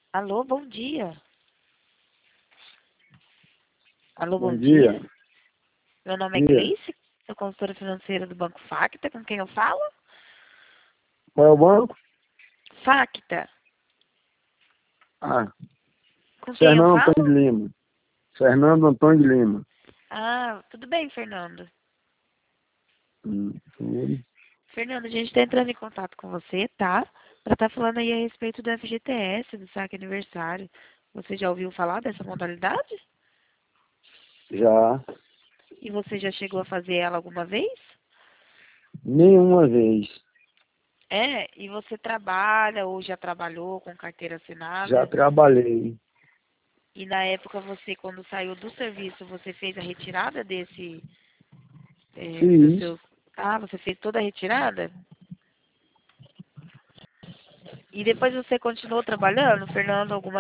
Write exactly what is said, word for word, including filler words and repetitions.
Alô, bom dia. Alô, bom Bom dia. dia. Meu nome é Dia. Gleice, sou consultora financeira do Banco Facta. Com quem eu falo? Qual é o banco? Facta. Ah, Com quem eu Fernando Antônio falo? de Lima. Fernando Antônio de Lima. Ah, tudo bem, Fernando. Hum, tudo. Fernando, a gente está entrando em contato com você, tá? Para estar falando aí a respeito do F G T S, do saque aniversário. Você já ouviu falar dessa modalidade? Já. E você já chegou a fazer ela alguma vez? Nenhuma vez. É, e você trabalha ou já trabalhou com carteira Já assinada? trabalhei. E na época você, quando saiu do serviço, você fez a retirada desse, é, do Fiz. seu... Ah, você fez toda a retirada? E depois você continuou trabalhando, Fernando, alguma